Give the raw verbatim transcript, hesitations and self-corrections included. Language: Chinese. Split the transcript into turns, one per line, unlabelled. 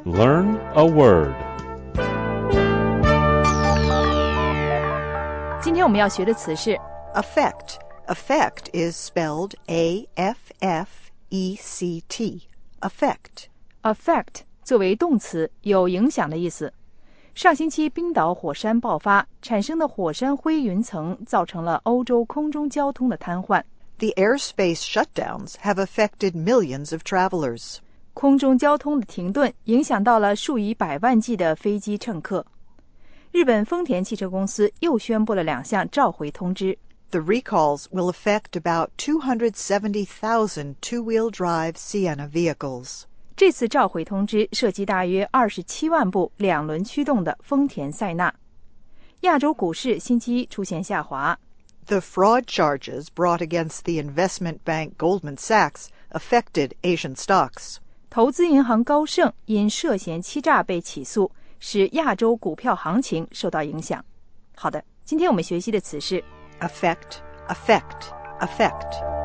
Learn a word.
今天我们要学的词是
Affect. Affect is spelled A F F E C T. Affect.
affect 作为动词，有影响的意思。上星期冰岛火山爆发，产生的火山灰云层造成了欧洲空中交通的瘫痪。
The airspace shutdowns have affected millions of travelers.
空中交通的停顿影响到了数以百万计的飞机乘客。日本丰田汽车公司又宣布了两项召回通知。
The recalls will affect about two hundred seventy thousand two-wheel drive Sienna vehicles.
这次召回通知涉及大约二十七万部两轮驱动的丰田塞纳。亚洲股市星期一出现下滑。
The fraud charges brought against the investment bank Goldman Sachs affected Asian stocks.
投资银行高盛因涉嫌欺诈被起诉，使亚洲股票行情受到影响。好的，今天我们学习的词是
Affect, affect, affect.